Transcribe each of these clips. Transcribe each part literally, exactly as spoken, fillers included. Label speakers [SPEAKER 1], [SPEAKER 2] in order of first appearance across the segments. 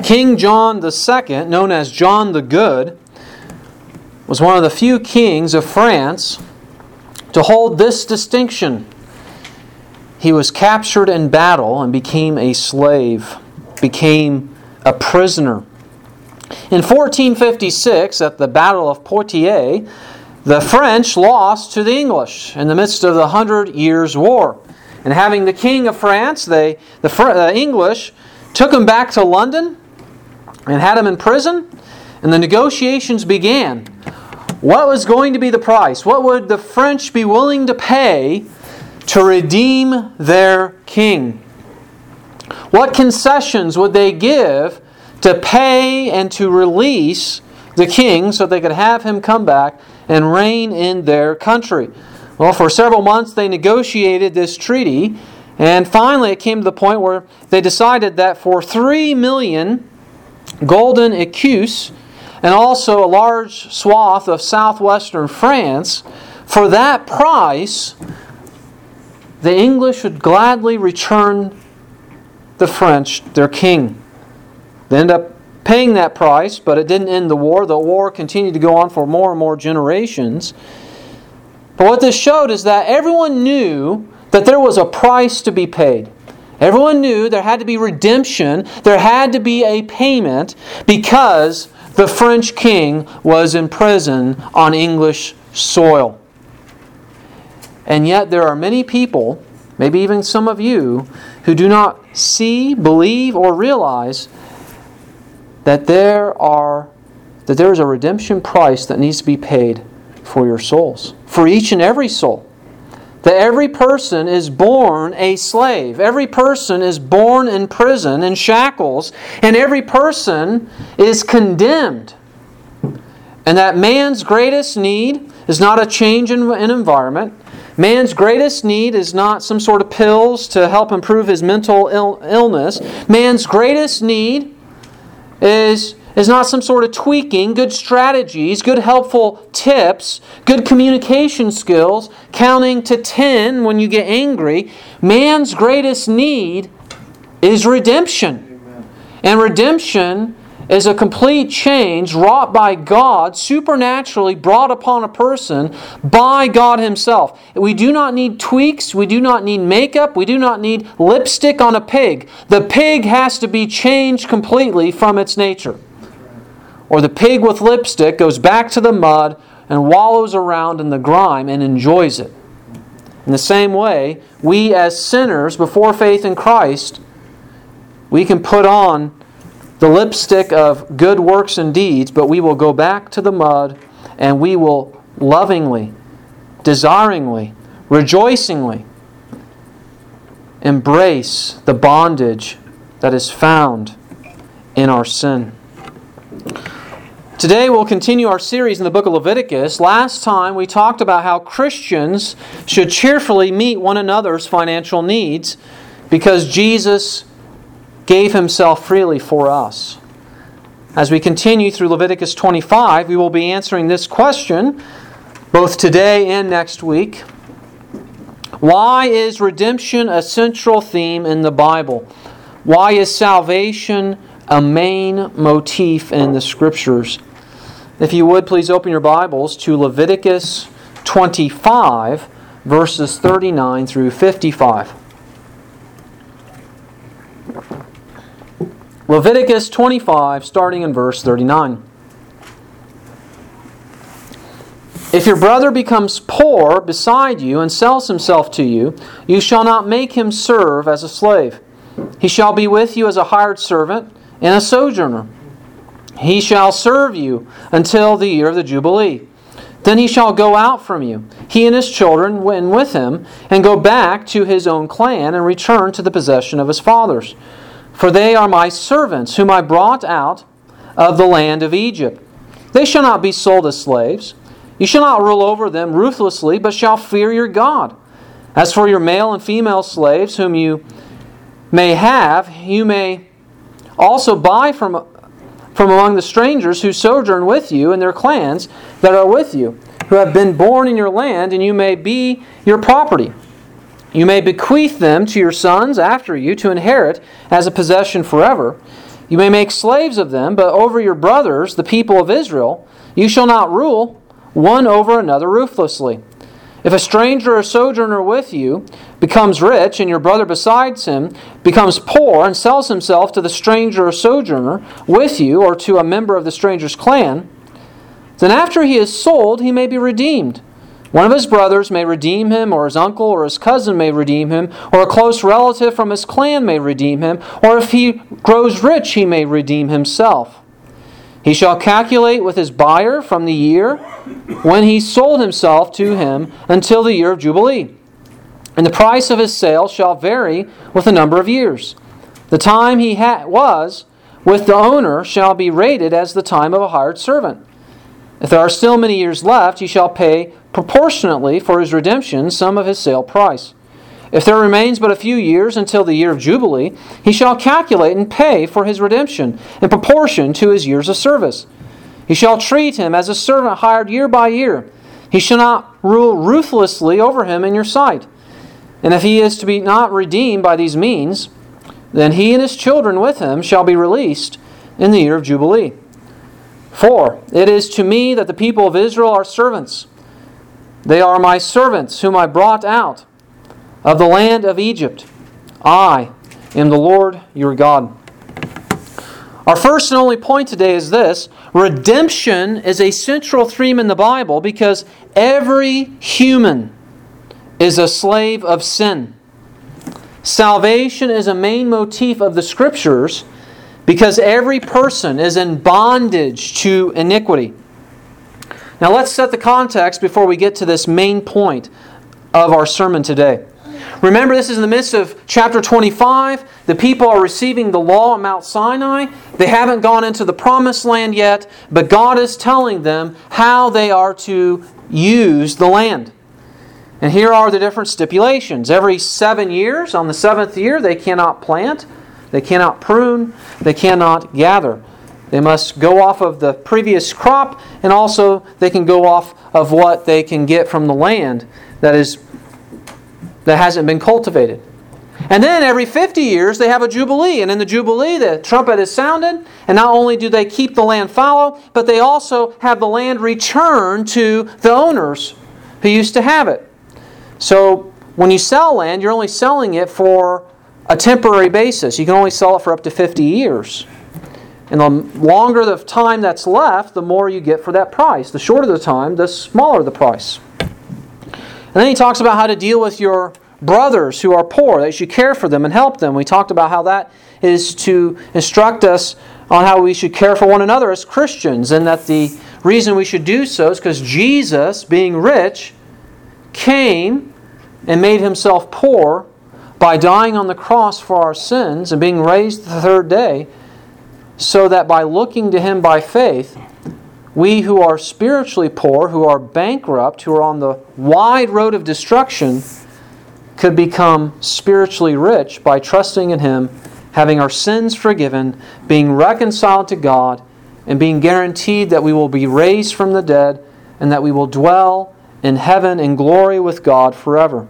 [SPEAKER 1] King John the Second, known as John the Good, was one of the few kings of France to hold this distinction. He was captured in battle and became a slave, became a prisoner. In fourteen fifty-six, at the Battle of Poitiers, the French lost to the English in the midst of the Hundred Years' War. And having the King of France, they, the uh, English took him back to London and had him in prison, and the negotiations began. What was going to be the price? What would the French be willing to pay to redeem their king? What concessions would they give to pay and to release the king so they could have him come back and reign in their country? Well, for several months they negotiated this treaty, and finally it came to the point where they decided that for three million golden écus and also a large swath of southwestern France, for that price, the English would gladly return the French their king. They ended up paying that price, but it didn't end the war. The war continued to go on for more and more generations. But what this showed is that everyone knew that there was a price to be paid. Everyone knew there had to be redemption, there had to be a payment, because the French king was in prison on English soil. And yet there are many people, maybe even some of you, who do not see, believe, or realize that there are that there is a redemption price that needs to be paid for your souls, for each and every soul. That every person is born a slave. Every person is born in prison, in shackles, and every person is condemned. And that man's greatest need is not a change in, in environment. Man's greatest need is not some sort of pills to help improve his mental Ill- illness. Man's greatest need is, is not some sort of tweaking, good strategies, good helpful tips, good communication skills, counting to ten when you get angry. Man's greatest need is redemption. Amen. And redemption is a complete change wrought by God, supernaturally brought upon a person by God Himself. We do not need tweaks, we do not need makeup, we do not need lipstick on a pig. The pig has to be changed completely from its nature. Or the pig with lipstick goes back to the mud and wallows around in the grime and enjoys it. In the same way, we as sinners before faith in Christ, we can put on the lipstick of good works and deeds, but we will go back to the mud and we will lovingly, desiringly, rejoicingly embrace the bondage that is found in our sin. Today we'll continue our series in the book of Leviticus. Last time we talked about how Christians should cheerfully meet one another's financial needs because Jesus gave Himself freely for us. As we continue through Leviticus twenty-five, we will be answering this question both today and next week. Why is redemption a central theme in the Bible? Why is salvation a main motif in the Scriptures? If you would, please open your Bibles to Leviticus twenty-five, verses thirty-nine through fifty-five. Leviticus twenty-five, starting in verse thirty-nine. If your brother becomes poor beside you and sells himself to you, you shall not make him serve as a slave. He shall be with you as a hired servant and a sojourner. He shall serve you until the year of the Jubilee. Then he shall go out from you, he and his children and with him, and go back to his own clan and return to the possession of his fathers. For they are my servants, whom I brought out of the land of Egypt. They shall not be sold as slaves. You shall not rule over them ruthlessly, but shall fear your God. As for your male and female slaves, whom you may have, you may also buy from, from among the strangers who sojourn with you and their clans that are with you, who have been born in your land, and you may be your property. You may bequeath them to your sons after you to inherit as a possession forever. You may make slaves of them, but over your brothers, the people of Israel, you shall not rule one over another ruthlessly. If a stranger or sojourner with you becomes rich, and your brother besides him becomes poor and sells himself to the stranger or sojourner with you, or to a member of the stranger's clan, then after he is sold, he may be redeemed. One of his brothers may redeem him, or his uncle or his cousin may redeem him, or a close relative from his clan may redeem him, or if he grows rich, he may redeem himself. He shall calculate with his buyer from the year when he sold himself to him until the year of Jubilee. And the price of his sale shall vary with the number of years. The time he ha- was with the owner shall be rated as the time of a hired servant. If there are still many years left, he shall pay proportionately for his redemption some of his sale price. If there remains but a few years until the year of Jubilee, he shall calculate and pay for his redemption in proportion to his years of service. He shall treat him as a servant hired year by year. He shall not rule ruthlessly over him in your sight. And if he is to be not redeemed by these means, then he and his children with him shall be released in the year of Jubilee. For it is to me that the people of Israel are servants. They are my servants whom I brought out of the land of Egypt. I am the Lord your God. Our first and only point today is this: redemption is a central theme in the Bible because every human is a slave of sin. Salvation is a main motif of the Scriptures because every person is in bondage to iniquity. Now let's set the context before we get to this main point of our sermon today. Remember, this is in the midst of chapter twenty-five. The people are receiving the law at Mount Sinai. They haven't gone into the promised land yet, but God is telling them how they are to use the land. And here are the different stipulations. Every seven years, on the seventh year, they cannot plant, they cannot prune, they cannot gather. They must go off of the previous crop, and also they can go off of what they can get from the land that is that hasn't been cultivated. And then every fifty years they have a Jubilee. And in the Jubilee the trumpet is sounded. And not only do they keep the land fallow, but they also have the land returned to the owners who used to have it. So when you sell land, you're only selling it for a temporary basis. You can only sell it for up to fifty years. And the longer the time that's left, the more you get for that price. The shorter the time, the smaller the price. And then he talks about how to deal with your brothers who are poor, that you should care for them and help them. We talked about how that is to instruct us on how we should care for one another as Christians, and that the reason we should do so is because Jesus, being rich, came and made himself poor by dying on the cross for our sins and being raised the third day, so that by looking to Him by faith, we who are spiritually poor, who are bankrupt, who are on the wide road of destruction, could become spiritually rich by trusting in Him, having our sins forgiven, being reconciled to God, and being guaranteed that we will be raised from the dead and that we will dwell in heaven in glory with God forever.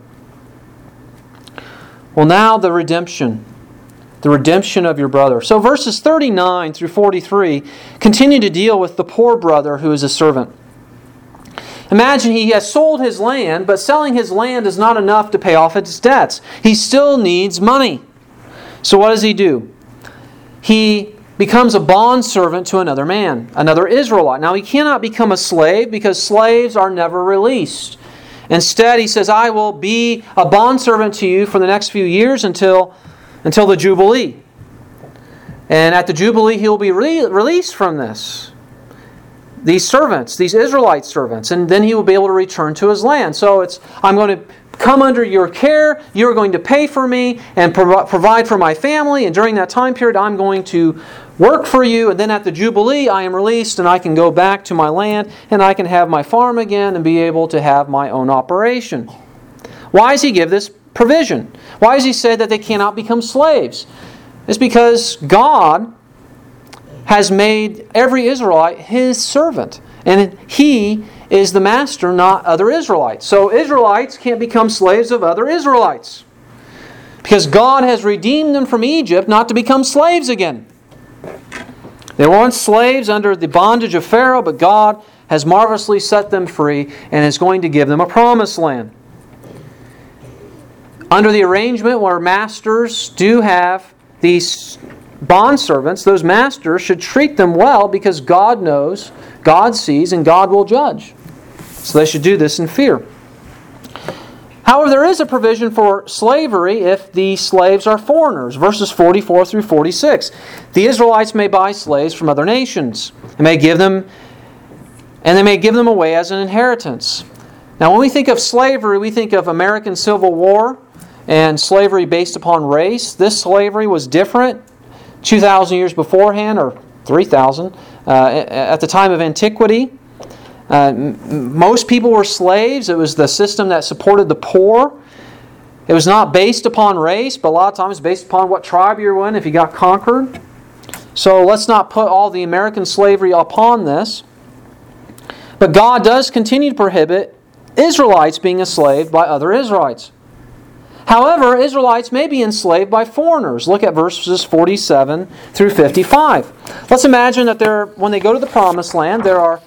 [SPEAKER 1] Well, now the redemption. The redemption of your brother. So verses thirty-nine through forty-three continue to deal with the poor brother who is a servant. Imagine he has sold his land, but selling his land is not enough to pay off his debts. He still needs money. So what does he do? He becomes a bondservant to another man, another Israelite. Now he cannot become a slave because slaves are never released. Instead, he says, I will be a bondservant to you for the next few years until Until the Jubilee. And at the Jubilee, he will be re- released from this. These servants, these Israelite servants. And then he will be able to return to his land. So it's, I'm going to come under your care. You're going to pay for me and prov- provide for my family. And during that time period, I'm going to work for you. And then at the Jubilee, I am released and I can go back to my land and I can have my farm again and be able to have my own operation. Why does he give this provision? Why does he say that they cannot become slaves? It's because God has made every Israelite His servant. And He is the master, not other Israelites. So Israelites can't become slaves of other Israelites. Because God has redeemed them from Egypt not to become slaves again. They were once slaves under the bondage of Pharaoh, but God has marvelously set them free and is going to give them a promised land. Under the arrangement where masters do have these bondservants, those masters should treat them well because God knows, God sees, and God will judge. So they should do this in fear. However, there is a provision for slavery if the slaves are foreigners. Verses forty-four through forty-six. The Israelites may buy slaves from other nations. They may give them, and they may give them away as an inheritance. Now, when we think of slavery, we think of American Civil War and slavery based upon race. This slavery was different two thousand years beforehand, or three thousand, uh, at the time of antiquity. Uh, m- most people were slaves. It was the system that supported the poor. It was not based upon race, but a lot of times based upon what tribe you were in if you got conquered. So let's not put all the American slavery upon this. But God does continue to prohibit Israelites being enslaved by other Israelites. However, Israelites may be enslaved by foreigners. Look at verses forty-seven through fifty-five. Let's imagine that there, when they go to the Promised Land, there are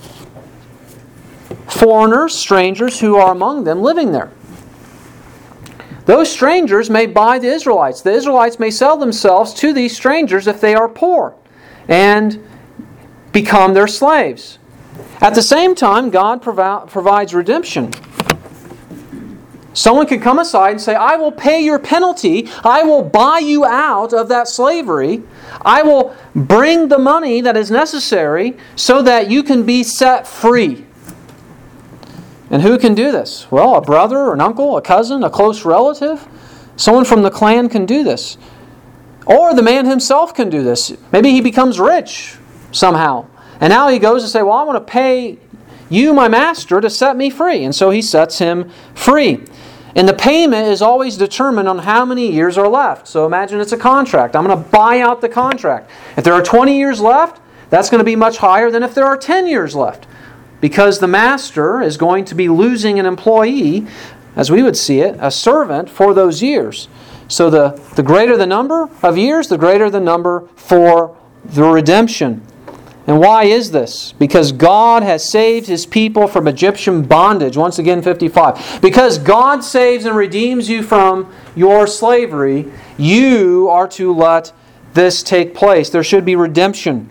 [SPEAKER 1] foreigners, strangers who are among them living there. Those strangers may buy the Israelites. The Israelites may sell themselves to these strangers if they are poor and become their slaves. At the same time, God provi- provides redemption. Someone can come aside and say, I will pay your penalty. I will buy you out of that slavery. I will bring the money that is necessary so that you can be set free. And who can do this? Well, a brother, or an uncle, a cousin, a close relative. Someone from the clan can do this. Or the man himself can do this. Maybe he becomes rich somehow. And now he goes and says, well, I want to pay you, my master, to set me free. And so he sets him free. And the payment is always determined on how many years are left. So imagine it's a contract. I'm going to buy out the contract. If there are twenty years left, that's going to be much higher than if there are ten years left. Because the master is going to be losing an employee, as we would see it, a servant for those years. So the, the greater the number of years, the greater the number for the redemption. And why is this? Because God has saved His people from Egyptian bondage. Once again, fifty-five. Because God saves and redeems you from your slavery, you are to let this take place. There should be redemption.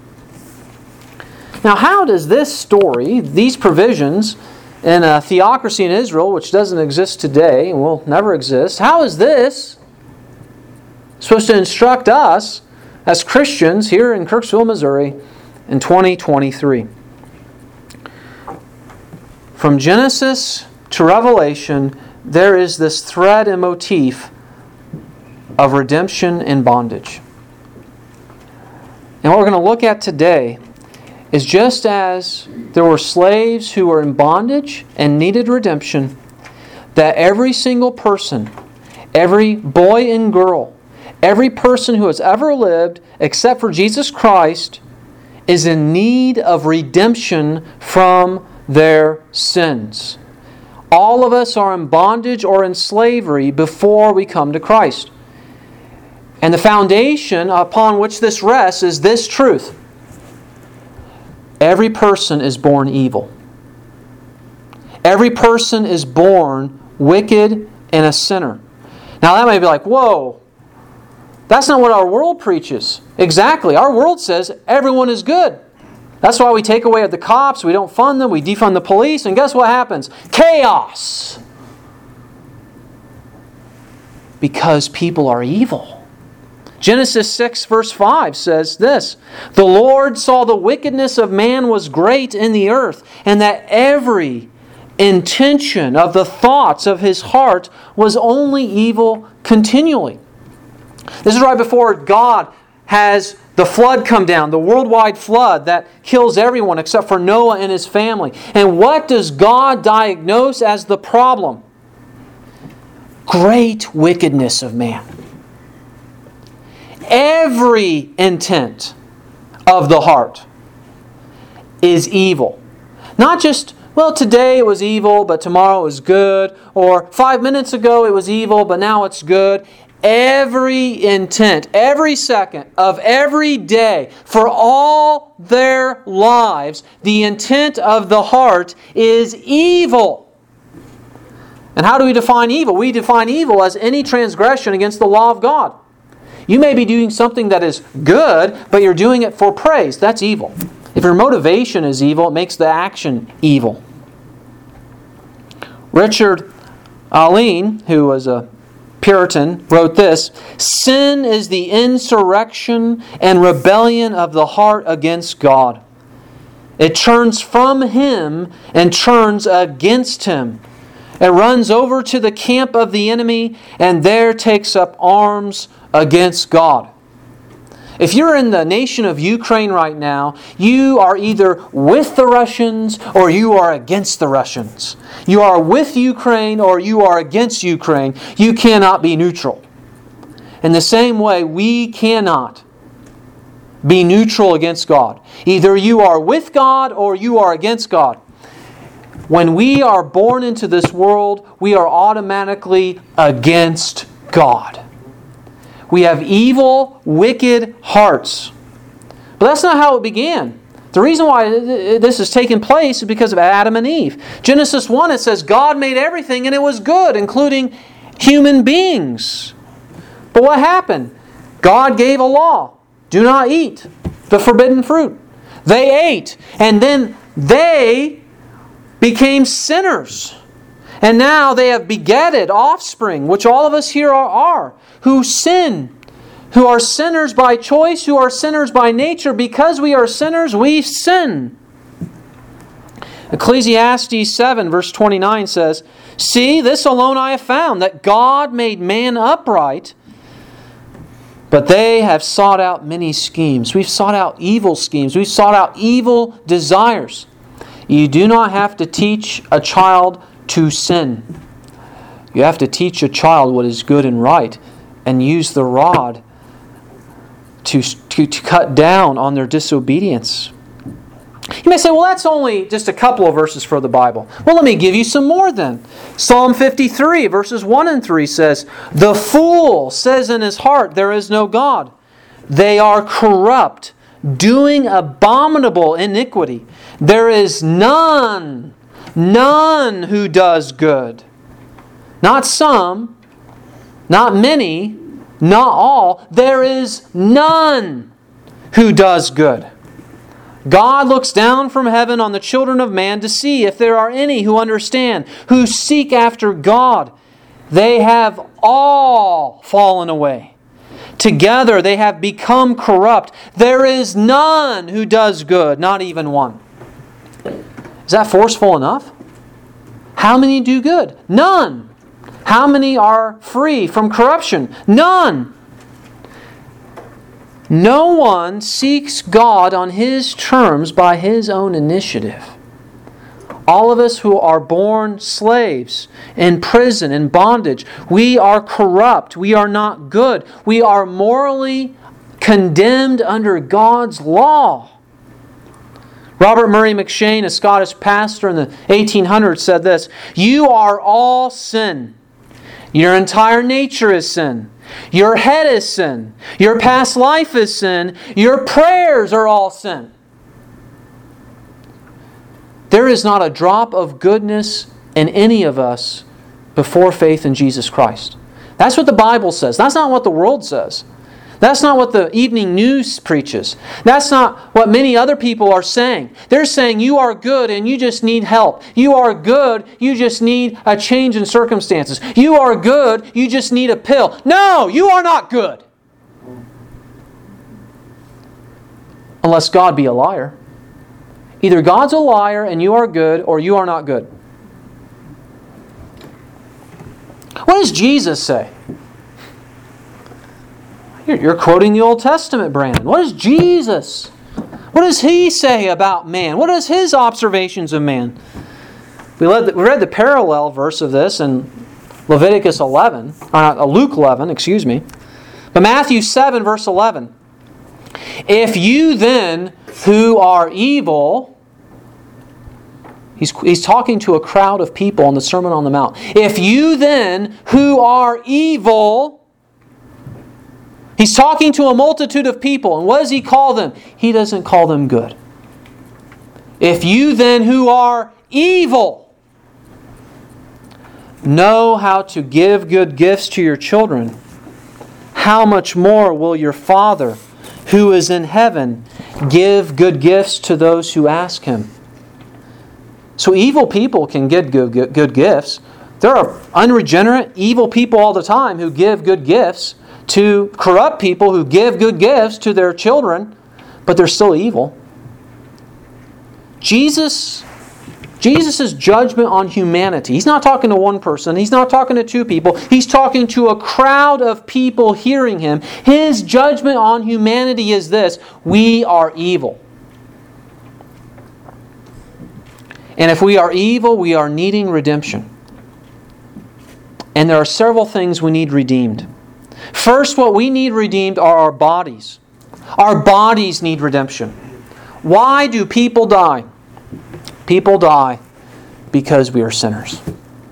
[SPEAKER 1] Now, how does this story, these provisions in a theocracy in Israel, which doesn't exist today and will never exist, how is this supposed to instruct us as Christians here in Kirksville, Missouri in twenty twenty-three? From Genesis to Revelation, there is this thread and motif of redemption and bondage. And what we're going to look at today is just as there were slaves who were in bondage and needed redemption, that every single person, every boy and girl, every person who has ever lived except for Jesus Christ is in need of redemption from their sins. All of us are in bondage or in slavery before we come to Christ. And the foundation upon which this rests is this truth. Every person is born evil. Every person is born wicked and a sinner. Now that may be like, whoa, that's not what our world preaches. Exactly. Our world says everyone is good. That's why we take away the cops, we don't fund them, we defund the police, and guess what happens? Chaos. Because people are evil. Genesis six verse five says this, the Lord saw the wickedness of man was great in the earth, and that every intention of the thoughts of his heart was only evil continually. This is right before God has the flood come down, the worldwide flood that kills everyone except for Noah and his family. And what does God diagnose as the problem? Great wickedness of man. Every intent of the heart is evil. Not just, well, today it was evil, but tomorrow it was good. Or five minutes ago it was evil, but now it's good. every intent, every second of every day, for all their lives, the intent of the heart is evil. And how do we define evil? We define evil as any transgression against the law of God. You may be doing something that is good, but you're doing it for praise. That's evil. If your motivation is evil, it makes the action evil. Richard Allen, who was a Puritan, wrote this: "Sin is the insurrection and rebellion of the heart against God. It turns from Him and turns against Him. It runs over to the camp of the enemy and there takes up arms against God." If you're in the nation of Ukraine right now, you are either with the Russians or you are against the Russians. You are with Ukraine or you are against Ukraine. You cannot be neutral. In the same way, we cannot be neutral against God. Either you are with God or you are against God. When we are born into this world, we are automatically against God. We have evil, wicked hearts. But that's not how it began. The reason why this has taken place is because of Adam and Eve. Genesis one, it says, God made everything and it was good, including human beings. But what happened? God gave a law. Do not eat the forbidden fruit. They ate, and then they became sinners. And now they have begetted offspring, which all of us here are, are, who sin, who are sinners by choice, who are sinners by nature. Because we are sinners, we sin. Ecclesiastes seven, verse twenty-nine says, "See, this alone I have found, that God made man upright, but they have sought out many schemes." We've sought out evil schemes. We've sought out evil desires. You do not have to teach a child to sin. You have to teach a child what is good and right and use the rod to, to, to cut down on their disobedience. You may say, well, that's only just a couple of verses for the Bible. Well, let me give you some more then. Psalm fifty-three, verses one and three says, "The fool says in his heart, there is no God. They are corrupt, doing abominable iniquity. There is none, none who does good." Not some, not many, not all. There is none who does good. God looks down from heaven on the children of man to see if there are any who understand, who seek after God. They have all fallen away. Together they have become corrupt. There is none who does good, not even one. Is that forceful enough? How many do good? None. How many are free from corruption? None. No one seeks God on His terms by his own initiative. All of us who are born slaves, in prison, in bondage, we are corrupt. We are not good. We are morally condemned under God's law. Robert Murray McShane, a Scottish pastor in the eighteen hundreds, said this: "You are all sin. Your entire nature is sin. Your head is sin. Your past life is sin. Your prayers are all sin." There is not a drop of goodness in any of us before faith in Jesus Christ. That's what the Bible says. That's not what the world says. That's not what the evening news preaches. That's not what many other people are saying. They're saying you are good and you just need help. You are good, you just need a change in circumstances. You are good, you just need a pill. No, you are not good. Unless God be a liar. Either God's a liar and you are good, or you are not good. What does Jesus say? You're quoting the Old Testament, Brandon. What does Jesus, what does He say about man? What is His observations of man? We read the, we read the parallel verse of this in Leviticus eleven, uh, Luke eleven, excuse me. But Matthew seven, verse eleven. "If you then, who are evil," he's, he's talking to a crowd of people on the Sermon on the Mount. "If you then, who are evil, He's talking to a multitude of people. And what does He call them? He doesn't call them good. If you then who are evil know how to give good gifts to your children, how much more will your Father who is in heaven give good gifts to those who ask Him? So evil people can get good, good, good gifts. There are unregenerate, evil people all the time who give good gifts to corrupt people who give good gifts to their children, but they're still evil. Jesus, Jesus' judgment on humanity. He's not talking to one person. He's not talking to two people. He's talking to a crowd of people hearing Him. His judgment on humanity is this: we are evil. And if we are evil, we are needing redemption. And there are several things we need redeemed. First, what we need redeemed are our bodies. Our bodies need redemption. Why do people die? People die because we are sinners.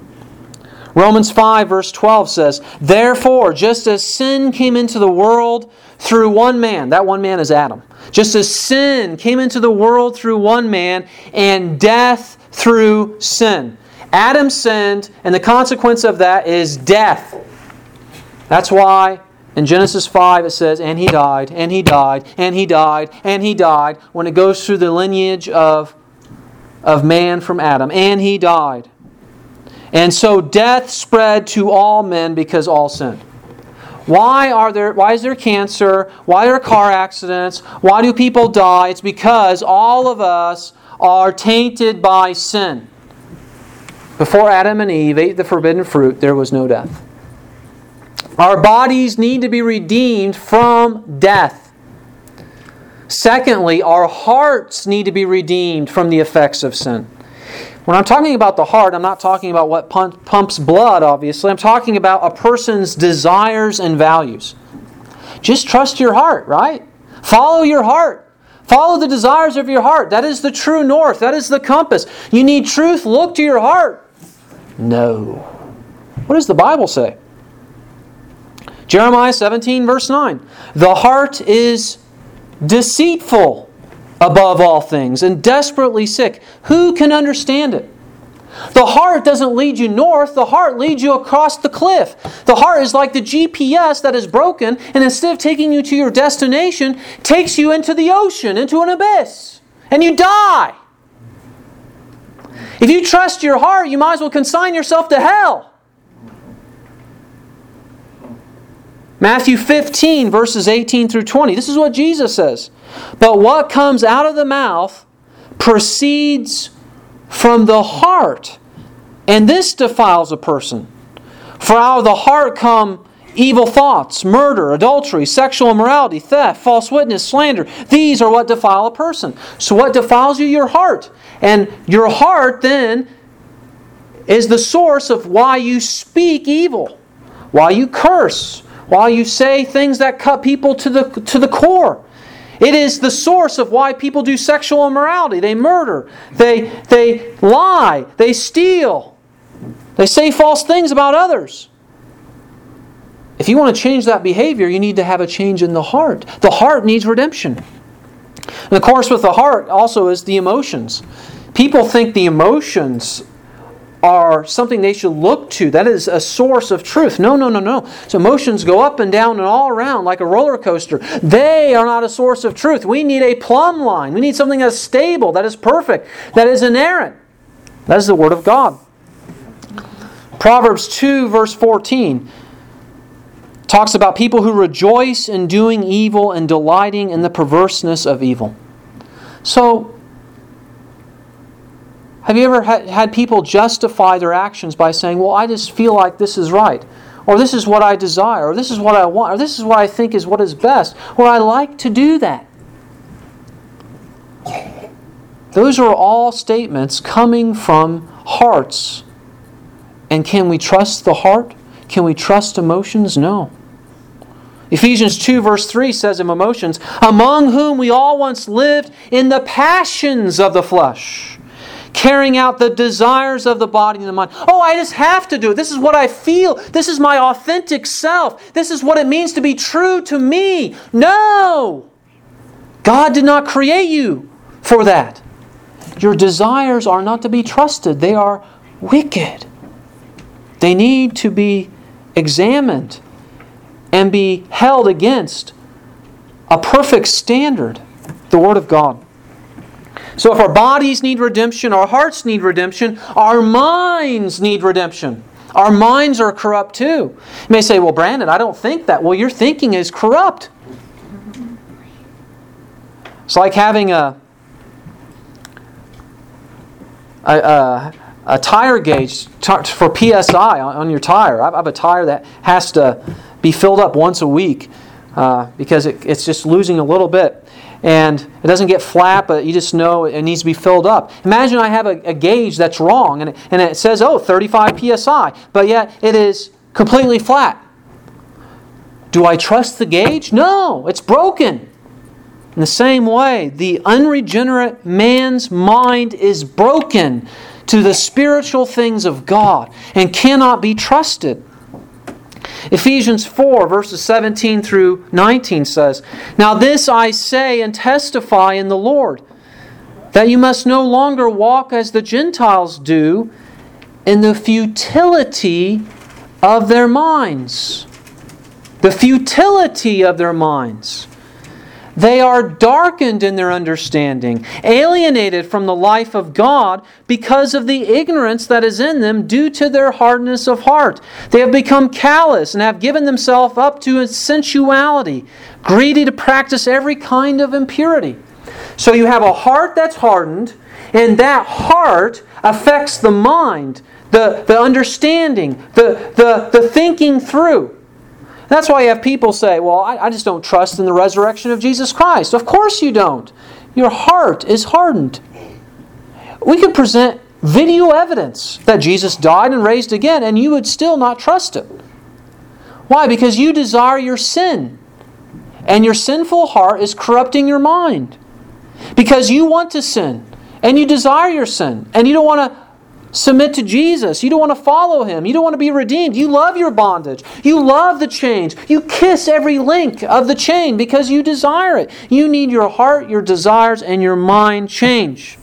[SPEAKER 1] Romans five verse twelve says, "Therefore, just as sin came into the world through one man," that one man is Adam, "just as sin came into the world through one man, and death through sin." Adam sinned, and the consequence of that is death. That's why in Genesis five it says, "And he died, and he died, and he died, and he died," when it goes through the lineage of, of man from Adam. And he died. And so death spread to all men because all sinned. Why are there? Why is there cancer? Why are there car accidents? Why do people die? It's because all of us are tainted by sin. Before Adam and Eve ate the forbidden fruit, there was no death. Our bodies need to be redeemed from death. Secondly, our hearts need to be redeemed from the effects of sin. When I'm talking about the heart, I'm not talking about what pumps blood, obviously. I'm talking about a person's desires and values. Just trust your heart, right? Follow your heart. Follow the desires of your heart. That is the true north. That is the compass. You need truth. Look to your heart. No. What does the Bible say? Jeremiah seventeen verse nine. "The heart is deceitful above all things and desperately sick. Who can understand it?" The heart doesn't lead you north. The heart leads you across the cliff. The heart is like the G P S that is broken, and instead of taking you to your destination, takes you into the ocean, into an abyss, and you die. If you trust your heart, you might as well consign yourself to hell. Matthew fifteen, verses eighteen through twenty. This is what Jesus says. "But what comes out of the mouth proceeds from the heart, and this defiles a person. For out of the heart come evil thoughts, murder, adultery, sexual immorality, theft, false witness, slander. These are what defile a person." So what defiles you? Your heart. And your heart then is the source of why you speak evil, why you curse, why you say things that cut people to the, to the core. It is the source of why people do sexual immorality. They murder, they, they lie, they steal, they say false things about others. If you want to change that behavior, you need to have a change in the heart. The heart needs redemption. And of course, with the heart also is the emotions. People think the emotions are something they should look to. That is a source of truth. No, no, no, no. So emotions go up and down and all around like a roller coaster. They are not a source of truth. We need a plumb line. We need something that's stable, that is perfect, that is inerrant. That is the Word of God. Proverbs two, verse fourteen talks about people who rejoice in doing evil and delighting in the perverseness of evil. So, have you ever had people justify their actions by saying, well, I just feel like this is right, or this is what I desire, or this is what I want, or this is what I think is what is best, or I like to do that? Those are all statements coming from hearts. And can we trust the heart? Can we trust emotions? No. Ephesians two verse three says of emotions, "Among whom we all once lived in the passions of the flesh, carrying out the desires of the body and the mind. Oh, I just have to do it. This is what I feel. This is my authentic self. This is what it means to be true to me. No! God did not create you for that. Your desires are not to be trusted. They are wicked. They need to be examined and be held against a perfect standard, the Word of God. So if our bodies need redemption, our hearts need redemption, our minds need redemption. Our minds are corrupt too. You may say, well, Brandon, I don't think that. Well, your thinking is corrupt. It's like having a a, a, a tire gauge for P S I on your tire. I have a tire that has to be filled up once a week uh, because it, it's just losing a little bit. And it doesn't get flat, but you just know it needs to be filled up. Imagine I have a, a gauge that's wrong, and it, and it says, oh, thirty-five P S I, but yet it is completely flat. Do I trust the gauge? No, it's broken. In the same way, the unregenerate man's mind is broken to the spiritual things of God and cannot be trusted. Ephesians four, verses seventeen through nineteen says, Now this I say and testify in the Lord, that you must no longer walk as the Gentiles do in the futility of their minds. The futility of their minds. They are darkened in their understanding, alienated from the life of God because of the ignorance that is in them due to their hardness of heart. They have become callous and have given themselves up to sensuality, greedy to practice every kind of impurity. So you have a heart that's hardened, and that heart affects the mind, the, the understanding, the, the, the thinking through. That's why you have people say, well, I, I just don't trust in the resurrection of Jesus Christ. Of course you don't. Your heart is hardened. We could present video evidence that Jesus died and raised again, and you would still not trust it. Why? Because you desire your sin. And your sinful heart is corrupting your mind. Because you want to sin. And you desire your sin. And you don't want to submit to Jesus. You don't want to follow Him. You don't want to be redeemed. You love your bondage. You love the chains. You kiss every link of the chain because you desire it. You need your heart, your desires, and your mind change.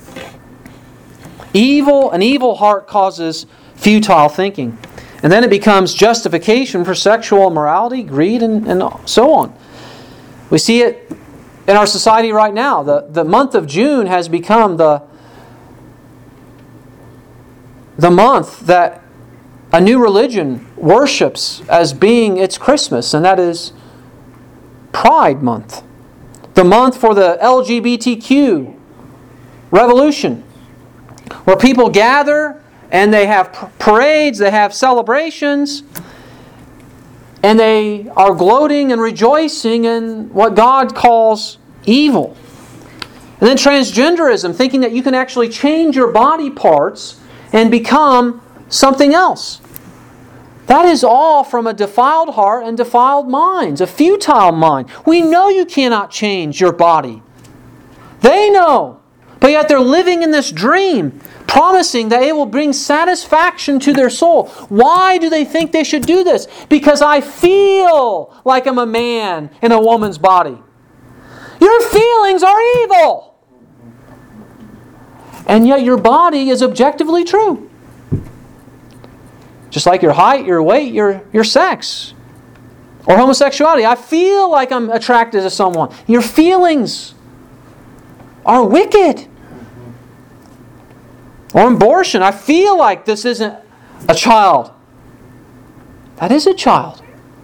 [SPEAKER 1] Evil, an evil heart causes futile thinking. And then it becomes justification for sexual immorality, greed, and, and so on. We see it in our society right now. The, the month of June has become the The month that a new religion worships as being its Christmas, and that is Pride Month. The month for the L G B T Q revolution, where people gather and they have parades, they have celebrations, and they are gloating and rejoicing in what God calls evil. And then transgenderism, thinking that you can actually change your body parts and become something else. That is all from a defiled heart and defiled minds, a futile mind. We know you cannot change your body. They know. But yet they're living in this dream, promising that it will bring satisfaction to their soul. Why do they think they should do this? Because I feel like I'm a man in a woman's body. Your feelings are evil. And yet your body is objectively true. Just like your height, your weight, your, your sex. Or homosexuality. I feel like I'm attracted to someone. Your feelings are wicked. Or abortion. I feel like this isn't a child. That is a child.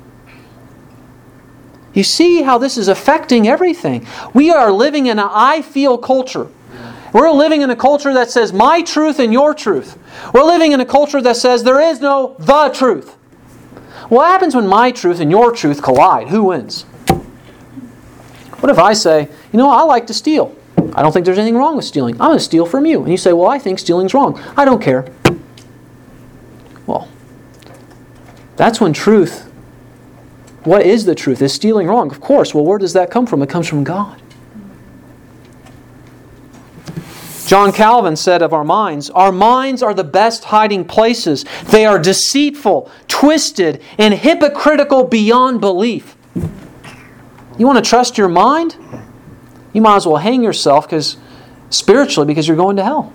[SPEAKER 1] You see how this is affecting everything. We are living in an I feel culture. We're living in a culture that says my truth and your truth. We're living in a culture that says there is no the truth. What happens when my truth and your truth collide? Who wins? What if I say, you know, I like to steal. I don't think there's anything wrong with stealing. I'm going to steal from you. And you say, well, I think stealing's wrong. I don't care. Well, that's when truth, what is the truth? Is stealing wrong? Of course. Well, where does that come from? It comes from God. John Calvin said of our minds, "Our minds are the best hiding places. They are deceitful, twisted, and hypocritical beyond belief." You want to trust your mind? You might as well hang yourself because spiritually because you're going to hell.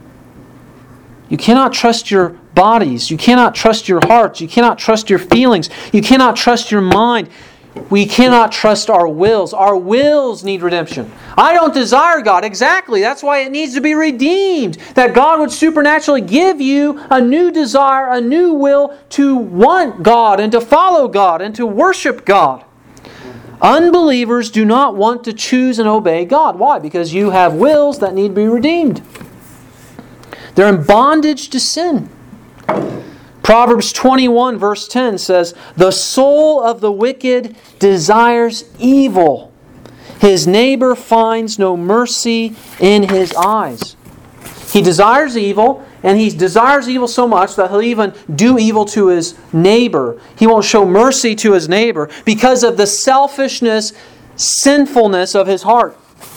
[SPEAKER 1] You cannot trust your bodies. You cannot trust your hearts. You cannot trust your feelings. You cannot trust your mind. We cannot trust our wills. Our wills need redemption. I don't desire God. Exactly. That's why it needs to be redeemed. That God would supernaturally give you a new desire, a new will to want God and to follow God and to worship God. Unbelievers do not want to choose and obey God. Why? Because you have wills that need to be redeemed. They're in bondage to sin. Proverbs twenty-one verse ten says, "The soul of the wicked desires evil. His neighbor finds no mercy in his eyes." He desires evil, and he desires evil so much that he'll even do evil to his neighbor. He won't show mercy to his neighbor because of the selfishness, sinfulness of his heart.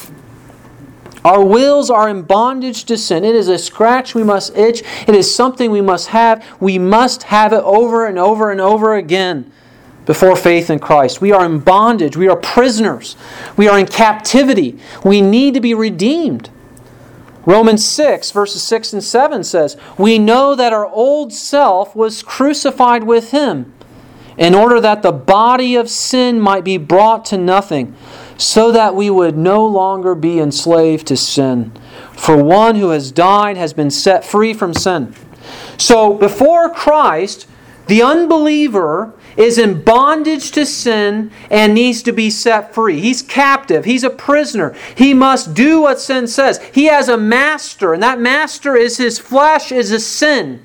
[SPEAKER 1] Our wills are in bondage to sin. It is a scratch we must itch. It is something we must have. We must have it over and over and over again before faith in Christ. We are in bondage. We are prisoners. We are in captivity. We need to be redeemed. Romans six, verses six and seven says, "We know that our old self was crucified with Him, in order that the body of sin might be brought to nothing, so that we would no longer be enslaved to sin. For one who has died has been set free from sin." So before Christ, the unbeliever is in bondage to sin and needs to be set free. He's captive. He's a prisoner. He must do what sin says. He has a master, and that master is his flesh, is his sin.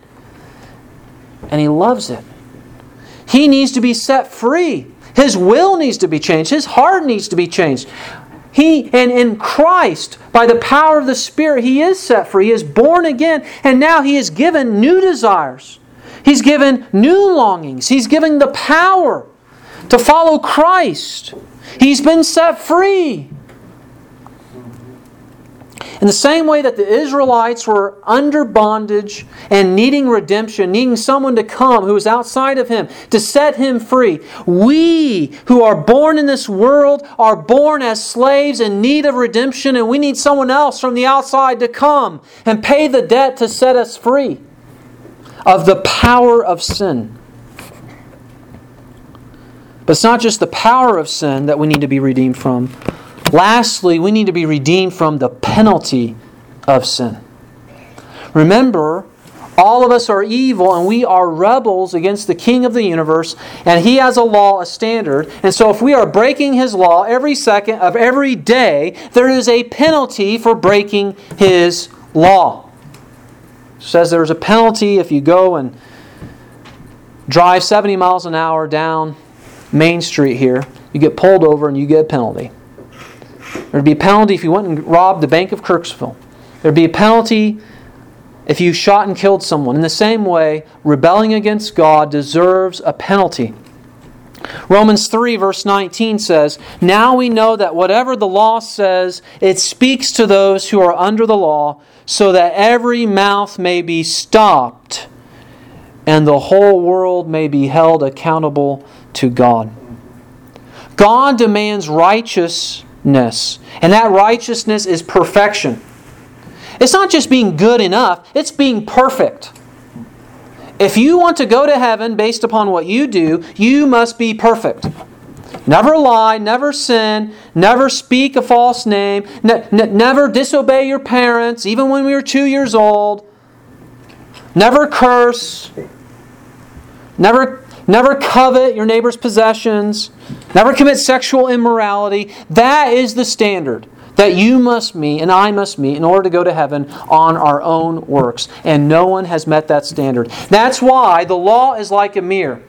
[SPEAKER 1] And he loves it. He needs to be set free. His will needs to be changed. His heart needs to be changed. He, and in Christ, by the power of the Spirit, He is set free. He is born again, and now He is given new desires. He's given new longings. He's given the power to follow Christ. He's been set free. In the same way that the Israelites were under bondage and needing redemption, needing someone to come who is outside of Him to set Him free, we who are born in this world are born as slaves in need of redemption, and we need someone else from the outside to come and pay the debt to set us free of the power of sin. But it's not just the power of sin that we need to be redeemed from. Lastly, we need to be redeemed from the penalty of sin. Remember, all of us are evil and we are rebels against the King of the universe, and He has a law, a standard. And so if we are breaking His law every second of every day, there is a penalty for breaking His law. It says there's a penalty if you go and drive seventy miles an hour down Main Street here. You get pulled over and you get a penalty. There'd be a penalty if you went and robbed the Bank of Kirksville. There'd be a penalty if you shot and killed someone. In the same way, rebelling against God deserves a penalty. Romans three verse nineteen says, "Now we know that whatever the law says, it speaks to those who are under the law, so that every mouth may be stopped, and the whole world may be held accountable to God." God demands righteousness. And that righteousness is perfection. It's not just being good enough, it's being perfect. If you want to go to heaven based upon what you do, you must be perfect. Never lie, never sin, never speak a false name, ne- ne- never disobey your parents, even when we were two years old. Never curse. Never Never covet your neighbor's possessions. Never commit sexual immorality. That is the standard that you must meet and I must meet in order to go to heaven on our own works. And no one has met that standard. That's why the law is like a mirror.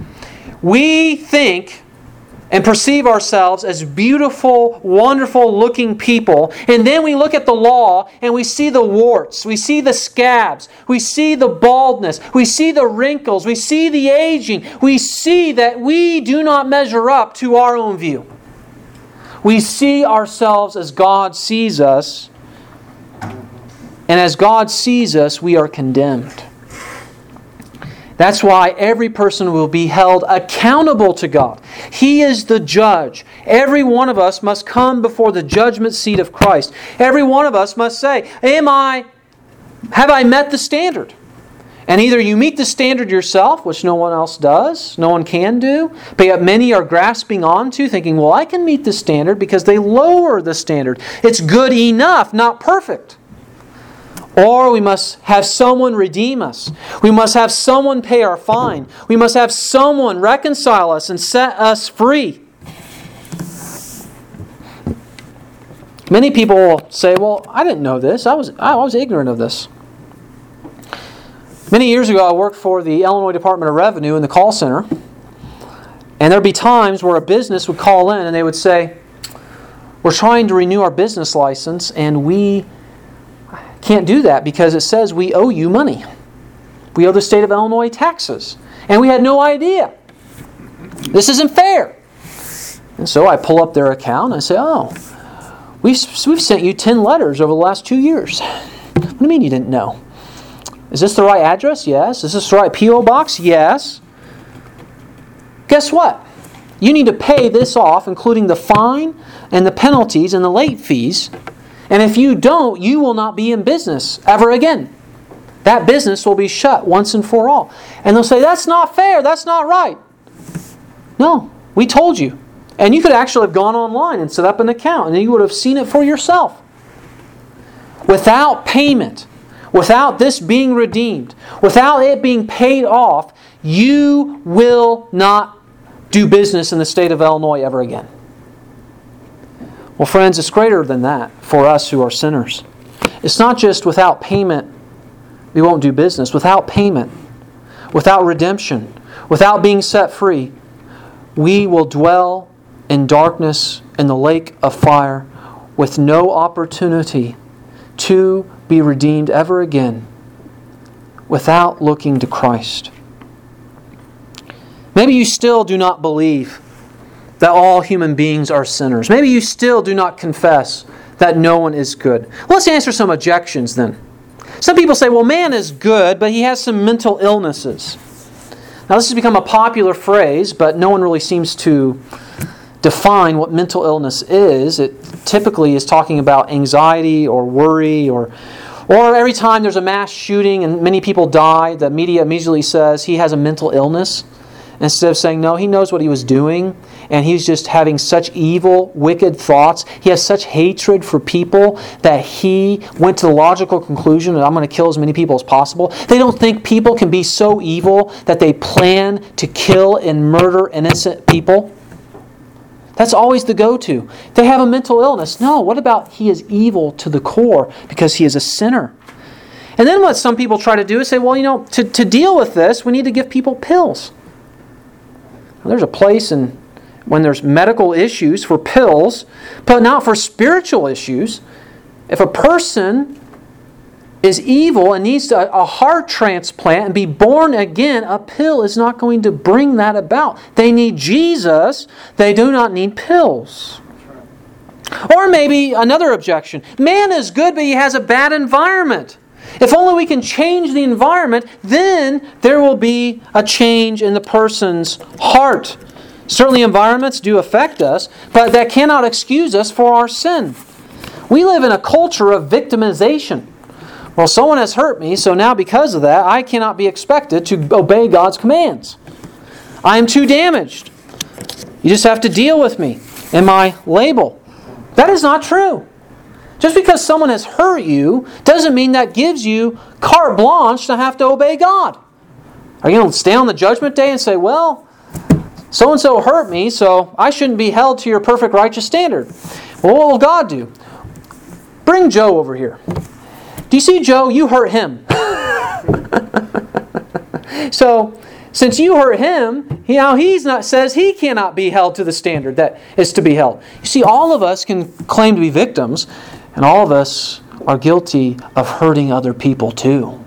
[SPEAKER 1] We think and perceive ourselves as beautiful, wonderful looking people. And then we look at the law and we see the warts, we see the scabs, we see the baldness, we see the wrinkles, we see the aging. We see that we do not measure up to our own view. We see ourselves as God sees us. And as God sees us, we are condemned. That's why every person will be held accountable to God. He is the judge. Every one of us must come before the judgment seat of Christ. Every one of us must say, Am I, have I met the standard? And either you meet the standard yourself, which no one else does, no one can do, but yet many are grasping onto, thinking, well, I can meet the standard because they lower the standard. It's good enough, not perfect. Or we must have someone redeem us. We must have someone pay our fine. We must have someone reconcile us and set us free. Many people will say, well, I didn't know this. I was, I was ignorant of this. Many years ago, I worked for the Illinois Department of Revenue in the call center. And there'd be times where a business would call in and they would say, we're trying to renew our business license and we can't do that because it says we owe you money. We owe the state of Illinois taxes. And we had no idea. This isn't fair. And so I pull up their account and I say, oh, we've, we've sent you ten letters over the last two years. What do you mean you didn't know? Is this the right address? Yes. Is this the right P O box? Yes. Guess what? You need to pay this off, including the fine and the penalties and the late fees. And if you don't, you will not be in business ever again. That business will be shut once and for all. And they'll say, that's not fair. That's not right. No, we told you. And you could actually have gone online and set up an account and you would have seen it for yourself. Without payment, without this being redeemed, without it being paid off, you will not do business in the state of Illinois ever again. Well, friends, it's greater than that for us who are sinners. It's not just without payment we won't do business. Without payment, without redemption, without being set free, we will dwell in darkness in the lake of fire with no opportunity to be redeemed ever again without looking to Christ. Maybe you still do not believe that all human beings are sinners. Maybe you still do not confess that no one is good. Let's answer some objections then. Some people say, well, man is good, but he has some mental illnesses. Now, this has become a popular phrase, but no one really seems to define what mental illness is. It typically is talking about anxiety or worry, or or every time there's a mass shooting and many people die, the media immediately says he has a mental illness. Instead of saying, no, he knows what he was doing, and he's just having such evil, wicked thoughts. He has such hatred for people that he went to the logical conclusion that I'm going to kill as many people as possible. They don't think people can be so evil that they plan to kill and murder innocent people. That's always the go-to. They have a mental illness. No, what about he is evil to the core because he is a sinner? And then what some people try to do is say, well, you know, to, to deal with this, we need to give people pills. There's a place in when there's medical issues for pills, but not for spiritual issues. If a person is evil and needs a, a heart transplant and be born again, a pill is not going to bring that about. They need Jesus. They do not need pills. Or maybe another objection. Man is good, but he has a bad environment. If only we can change the environment, then there will be a change in the person's heart. Certainly environments do affect us, but that cannot excuse us for our sin. We live in a culture of victimization. Well, someone has hurt me, so now because of that, I cannot be expected to obey God's commands. I am too damaged. You just have to deal with me and my label. That is not true. Just because someone has hurt you doesn't mean that gives you carte blanche to have to obey God. Are you going to stay on the judgment day and say, well, so-and-so hurt me, so I shouldn't be held to your perfect righteous standard? Well, what will God do? Bring Joe over here. Do you see Joe? You hurt him. So, since you hurt him, you know, he's not says he cannot be held to the standard that is to be held. You see, all of us can claim to be victims, and all of us are guilty of hurting other people too.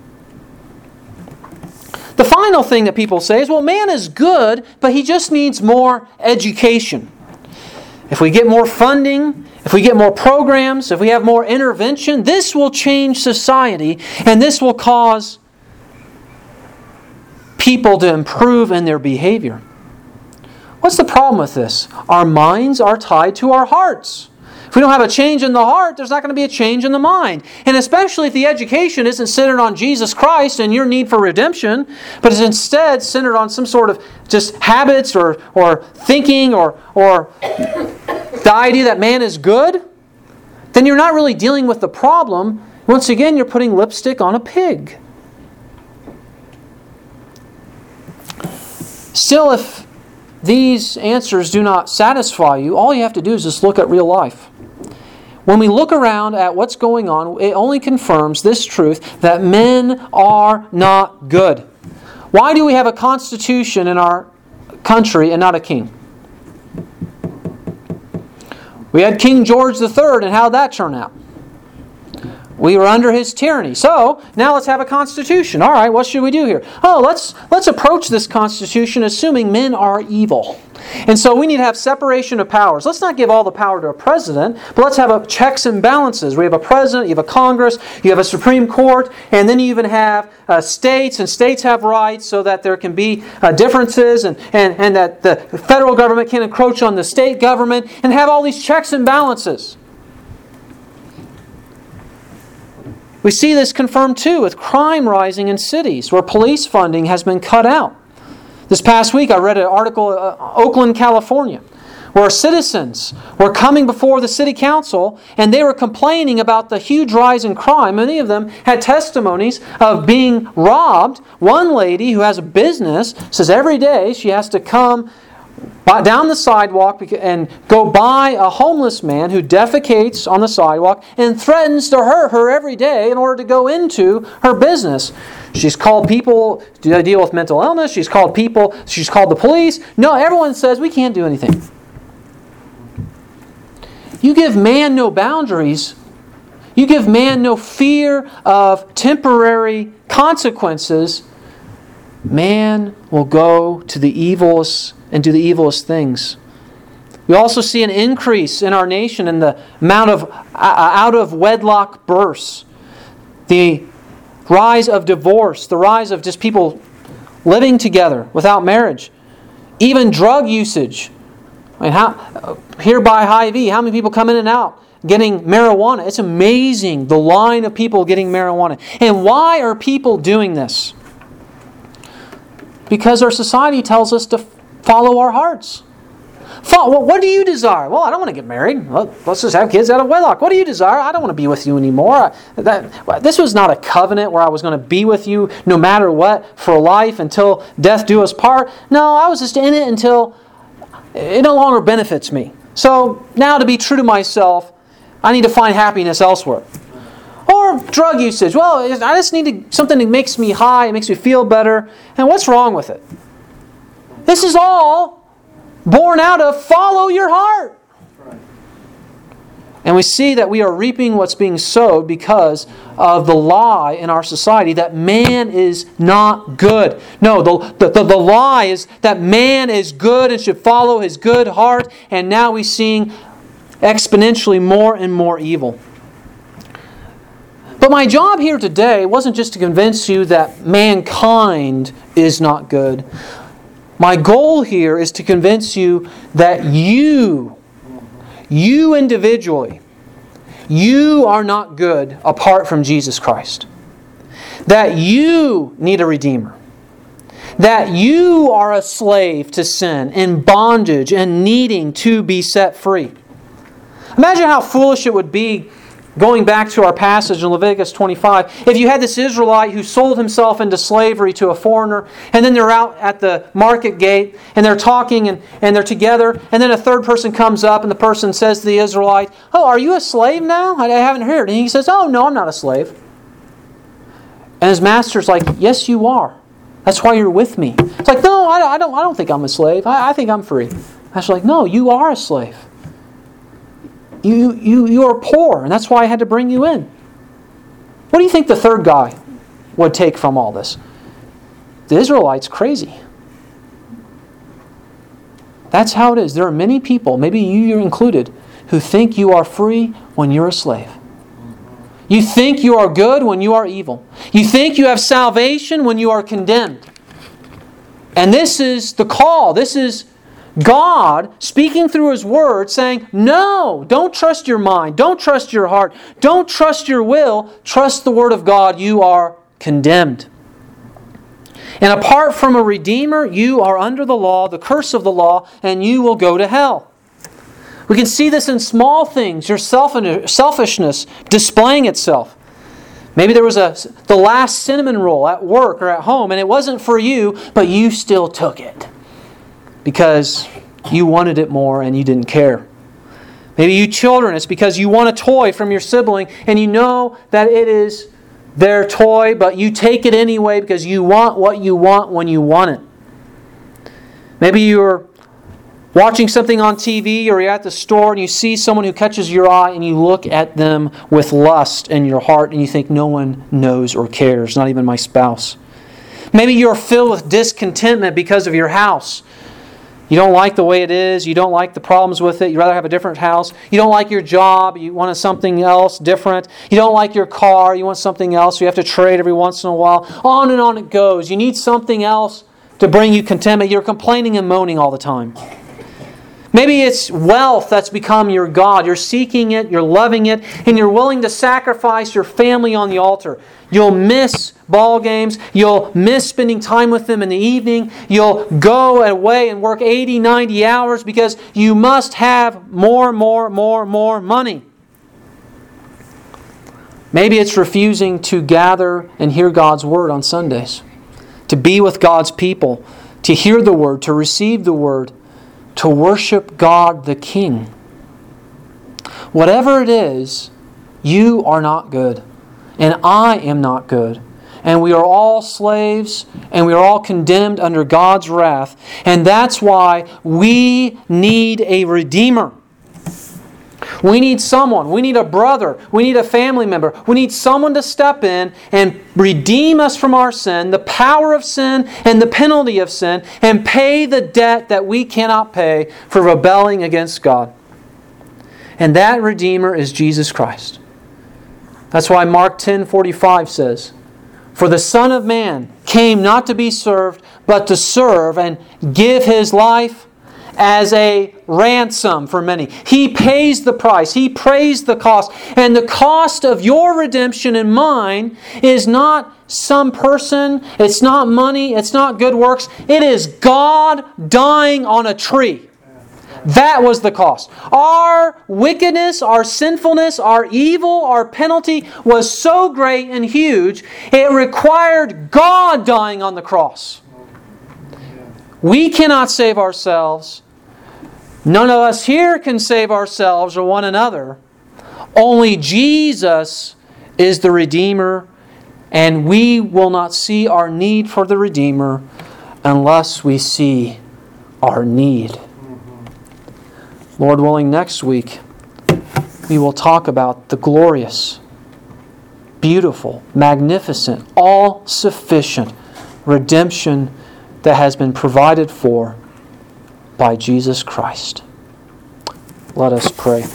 [SPEAKER 1] The final thing that people say is, well, man is good, but he just needs more education. If we get more funding if we get more programs, if we have more intervention, this will change society, and this will cause people to improve in their behavior. What's the problem with this? Our minds are tied to our hearts. If we don't have a change in the heart, there's not going to be a change in the mind. And especially if the education isn't centered on Jesus Christ and your need for redemption, but is instead centered on some sort of just habits or, or thinking or, or the idea that man is good, then you're not really dealing with the problem. Once again, you're putting lipstick on a pig. Still, if these answers do not satisfy you, all you have to do is just look at real life. When we look around at what's going on, it only confirms this truth that men are not good. Why do we have a constitution in our country and not a king? We had King George the Third, and how did that turn out? We were under his tyranny. So, now let's have a constitution. All right, what should we do here? Oh, let's let's approach this constitution assuming men are evil. And so we need to have separation of powers. Let's not give all the power to a president, but let's have a checks and balances. We have a president, you have a Congress, you have a Supreme Court, and then you even have uh, states, and states have rights so that there can be uh, differences, and, and, and that the federal government can encroach on the state government, and have all these checks and balances. We see this confirmed too with crime rising in cities where police funding has been cut out. This past week I read an article in uh, Oakland, California, where citizens were coming before the city council and they were complaining about the huge rise in crime. Many of them had testimonies of being robbed. One lady who has a business says every day she has to come down the sidewalk and go by a homeless man who defecates on the sidewalk and threatens to hurt her every day in order to go into her business. She's called people to deal with mental illness. She's called people. She's called the police. No, everyone says we can't do anything. You give man no boundaries. You give man no fear of temporary consequences. Man will go to the evilest and do the evilest things. We also see an increase in our nation in the amount of uh, out of wedlock births, the rise of divorce, the rise of just people living together without marriage, even drug usage. I mean, how here by Hy-Vee, how many people come in and out getting marijuana? It's amazing the line of people getting marijuana. And why are people doing this? Because our society tells us to follow our hearts. Well, what do you desire? Well, I don't want to get married. Well, let's just have kids out of wedlock. What do you desire? I don't want to be with you anymore. That, this was not a covenant where I was going to be with you no matter what for life until death do us part. No, I was just in it until it no longer benefits me. So now to be true to myself, I need to find happiness elsewhere. Or drug usage. Well, I just need to, something that makes me high, it makes me feel better. And what's wrong with it? This is all born out of follow your heart. And we see that we are reaping what's being sowed because of the lie in our society that man is not good. No, the, the, the, the lie is that man is good and should follow his good heart. And now we're seeing exponentially more and more evil. But my job here today wasn't just to convince you that mankind is not good. My goal here is to convince you that you, you individually, you are not good apart from Jesus Christ. That you need a Redeemer. That you are a slave to sin, in bondage, and needing to be set free. Imagine how foolish it would be, going back to our passage in Leviticus twenty-five, if you had this Israelite who sold himself into slavery to a foreigner, and then they're out at the market gate, and they're talking, and, and they're together, and then a third person comes up, and the person says to the Israelite, "Oh, are you a slave now? I haven't heard." And he says, "Oh, no, I'm not a slave." And his master's like, "Yes, you are. That's why you're with me." It's like, "No, I don't, I don't think I'm a slave. I, I think I'm free." Master's like, "No, you are a slave. You, you, you are poor, and that's why I had to bring you in." What do you think the third guy would take from all this? The Israelites crazy. That's how it is. There are many people, maybe you included, who think you are free when you're a slave. You think you are good when you are evil. You think you have salvation when you are condemned. And this is the call. This is God speaking through His Word saying, no, don't trust your mind. Don't trust your heart. Don't trust your will. Trust the Word of God. You are condemned. And apart from a Redeemer, you are under the law, the curse of the law, and you will go to hell. We can see this in small things, your selfishness displaying itself. Maybe there was a the last cinnamon roll at work or at home, and it wasn't for you, but you still took it because you wanted it more and you didn't care. Maybe you children, it's because you want a toy from your sibling and you know that it is their toy, but you take it anyway because you want what you want when you want it. Maybe you're watching something on T V or you're at the store and you see someone who catches your eye and you look at them with lust in your heart and you think no one knows or cares, not even my spouse. Maybe you're filled with discontentment because of your house. You don't like the way it is. You don't like the problems with it. You'd rather have a different house. You don't like your job. You want something else different. You don't like your car. You want something else. You have to trade every once in a while. On and on it goes. You need something else to bring you contentment. You're complaining and moaning all the time. Maybe it's wealth that's become your God. You're seeking it, you're loving it, and you're willing to sacrifice your family on the altar. You'll miss ball games. You'll miss spending time with them in the evening. You'll go away and work eighty, ninety hours because you must have more, more, more, more money. Maybe it's refusing to gather and hear God's Word on Sundays, to be with God's people, to hear the Word, to receive the Word, to worship God the King. Whatever it is, you are not good. And I am not good. And we are all slaves. And we are all condemned under God's wrath. And that's why we need a Redeemer. We need someone. We need a brother. We need a family member. We need someone to step in and redeem us from our sin, the power of sin and the penalty of sin, and pay the debt that we cannot pay for rebelling against God. And that Redeemer is Jesus Christ. That's why Mark ten forty-five says, "For the Son of Man came not to be served, but to serve and give His life as a ransom for many." He pays the price. He pays the cost. And the cost of your redemption and mine is not some person. It's not money. It's not good works. It is God dying on a tree. That was the cost. Our wickedness, our sinfulness, our evil, our penalty was so great and huge, it required God dying on the cross. We cannot save ourselves. None of us here can save ourselves or one another. Only Jesus is the Redeemer, and we will not see our need for the Redeemer unless we see our need. Lord willing, next week we will talk about the glorious, beautiful, magnificent, all-sufficient redemption that has been provided for by Jesus Christ. Let us pray.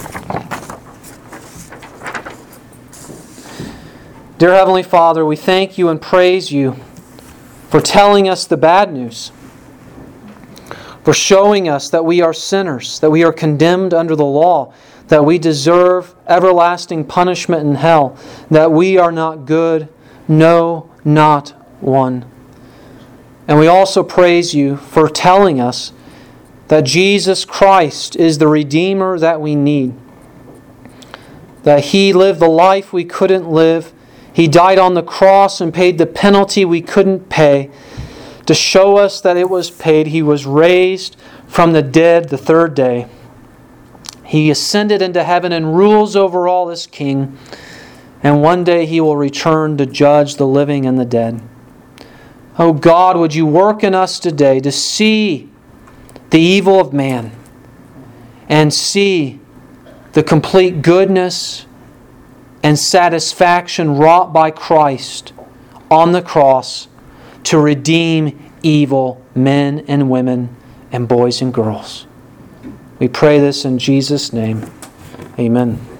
[SPEAKER 1] Dear Heavenly Father, we thank You and praise You for telling us the bad news, for showing us that we are sinners, that we are condemned under the law, that we deserve everlasting punishment in hell, that we are not good, no, not one. And we also praise You for telling us that Jesus Christ is the Redeemer that we need, that He lived the life we couldn't live. He died on the cross and paid the penalty we couldn't pay, to show us that it was paid. He was raised from the dead the third day. He ascended into heaven and rules over all as King. And one day He will return to judge the living and the dead. Oh God, would You work in us today to see the evil of man and see the complete goodness and satisfaction wrought by Christ on the cross to redeem evil men and women and boys and girls. We pray this in Jesus' name. Amen.